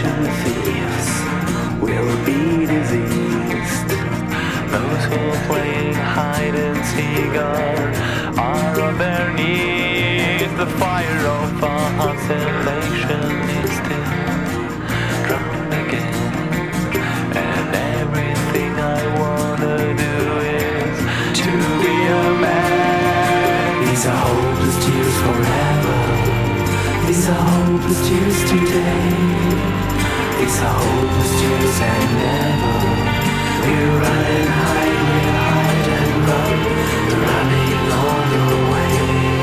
Isolation thieves will be diseased. Those who are playing hide and seek are on their knees. The fire of isolation is still drowned again. And everything I wanna do is to be a man. These are hopeless tears forever. These are hopeless tears today. These are hopeless tears and never. We run and hide, we hide and run, running all the way.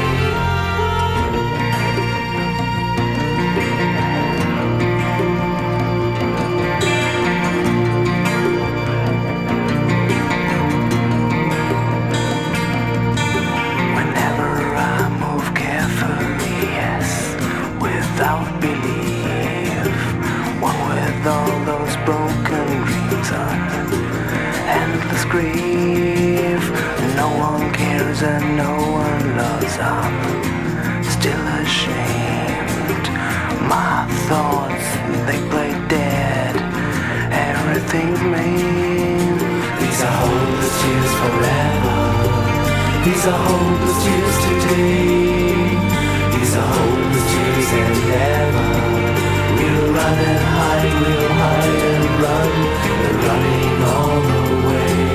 Whenever I move carefully, yes, without belief, one with all those broken dreams on endless grief. No one cares and no one loves. I'm still ashamed. My thoughts, they play dead. Everything's mean. These are hopeless tears forever. These are hopeless tears today. These are hopeless tears and never. We'll run and hide, we'll hide and run, running all the way.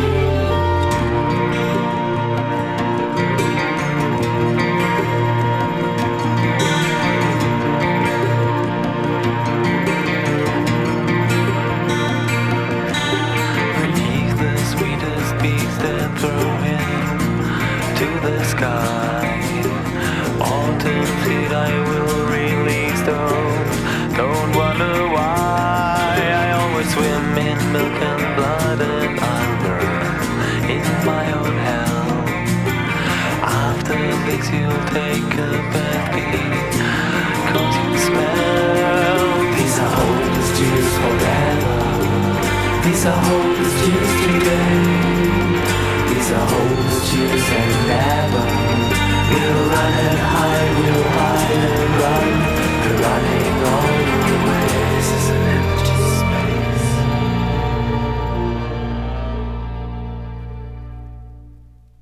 Release the sweetest beast and throw him to the sky. Autumn seed I will release those. Don't wonder why I always swim in milk and blood and I'll burn in my own hell. After this you'll take a bad beat, 'cause you smell. These are hopeless tears forever. These are hopeless tears today. These are hopeless tears and never. We'll run and hide, we'll hide.